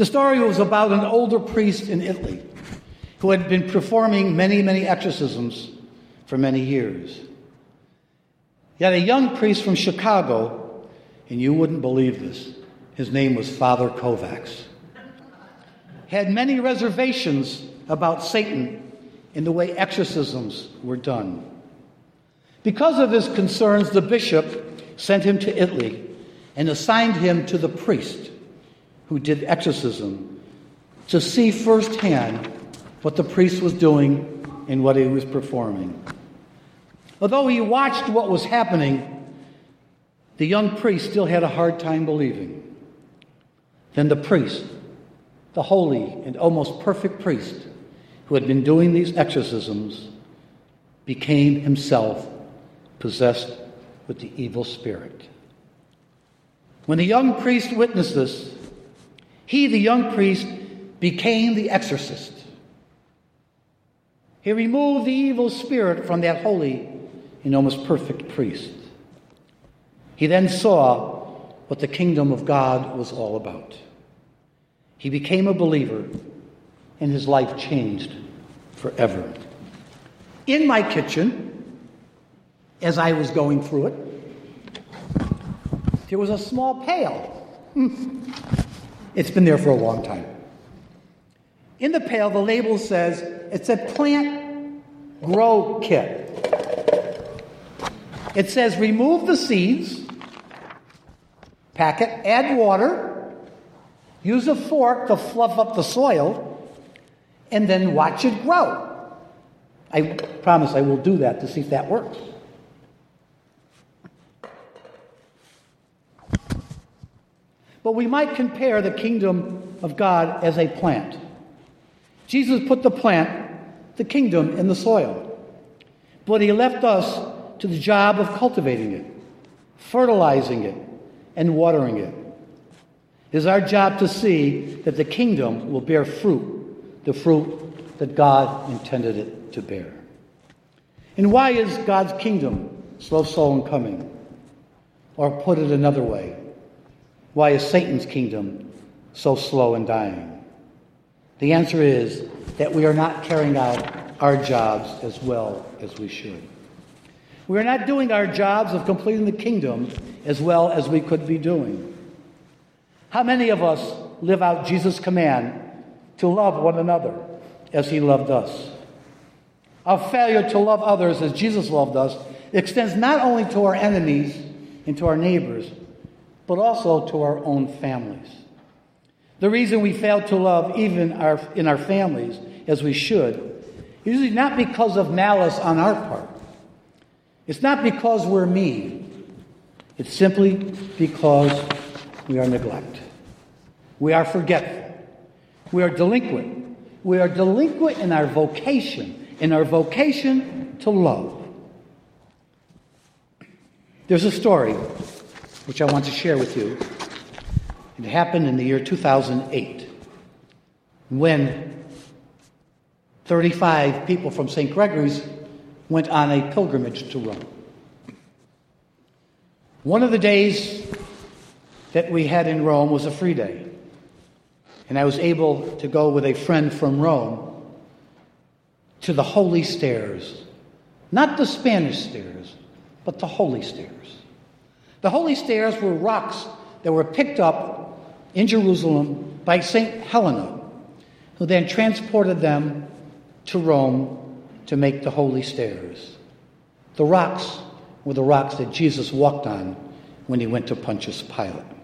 The story was about an older priest in Italy who had been performing many, many exorcisms for many years. He had a young priest from Chicago, and you wouldn't believe this. His name was Father Kovacs. Had many reservations about Satan in the way exorcisms were done. Because of his concerns, the bishop sent him to Italy and assigned him to the priest who did exorcism to see firsthand what the priest was doing and what he was performing. Although he watched what was happening, the young priest still had a hard time believing. Then the priest, the holy and almost perfect priest who had been doing these exorcisms, became himself possessed with the evil spirit. When the young priest witnessed this, he, the young priest, became the exorcist. He removed the evil spirit from that holy and almost perfect priest. He then saw what the kingdom of God was all about. He became a believer, and his life changed forever. In my kitchen, as I was going through it, there was a small pail. It's been there for a long time. In the pail, the label says, it's a plant grow kit. It says, remove the seeds, pack it, add water, use a fork to fluff up the soil, and then watch it grow. I promise I will do that to see if that works. But we might compare the kingdom of God as a plant. Jesus put the plant, the kingdom, in the soil. But he left us to the job of cultivating it, fertilizing it, and watering it. It is our job to see that the kingdom will bear fruit, the fruit that God intended it to bear. And why is God's kingdom slow in coming? Or put it another way, why is Satan's kingdom so slow in dying? The answer is that we are not carrying out our jobs as well as we should. We are not doing our jobs of completing the kingdom as well as we could be doing. How many of us live out Jesus' command to love one another as he loved us? Our failure to love others as Jesus loved us extends not only to our enemies and to our neighbors, but also to our own families. The reason we fail to love even in our families as we should is usually not because of malice on our part. It's not because we're mean. It's simply because we are neglect. We are forgetful. We are delinquent. We are delinquent in our vocation to love. There's a story which I want to share with you. It happened in the year 2008 when 35 people from St. Gregory's went on a pilgrimage to Rome. One of the days that we had in Rome was a free day, and I was able to go with a friend from Rome to the Holy Stairs. Not the Spanish stairs, but the Holy Stairs. The Holy Stairs were rocks that were picked up in Jerusalem by St. Helena, who then transported them to Rome to make the Holy Stairs. The rocks were the rocks that Jesus walked on when he went to Pontius Pilate.